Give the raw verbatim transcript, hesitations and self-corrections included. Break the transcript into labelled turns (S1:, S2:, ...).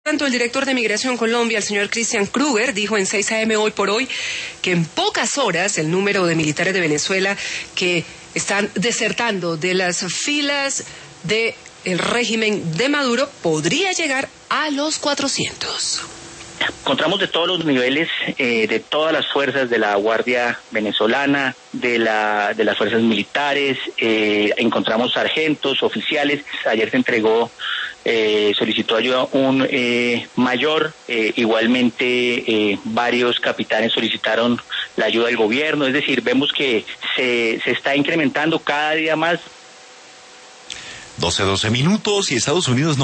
S1: Tanto el director de Migración Colombia, el señor Christian Kruger, dijo en seis a eme hoy por hoy que en pocas horas el número de militares de Venezuela que están desertando de las filas del régimen de Maduro podría llegar a los cuatrocientos.
S2: Encontramos de todos los niveles, eh, de todas las fuerzas de la Guardia Venezolana, de la de las fuerzas militares, eh, encontramos sargentos, oficiales. Ayer se entregó, eh, solicitó ayuda un eh, mayor, eh, igualmente eh, varios capitanes solicitaron la ayuda del gobierno, es decir, vemos que se, se está incrementando cada día más.
S3: doce, doce minutos y Estados Unidos no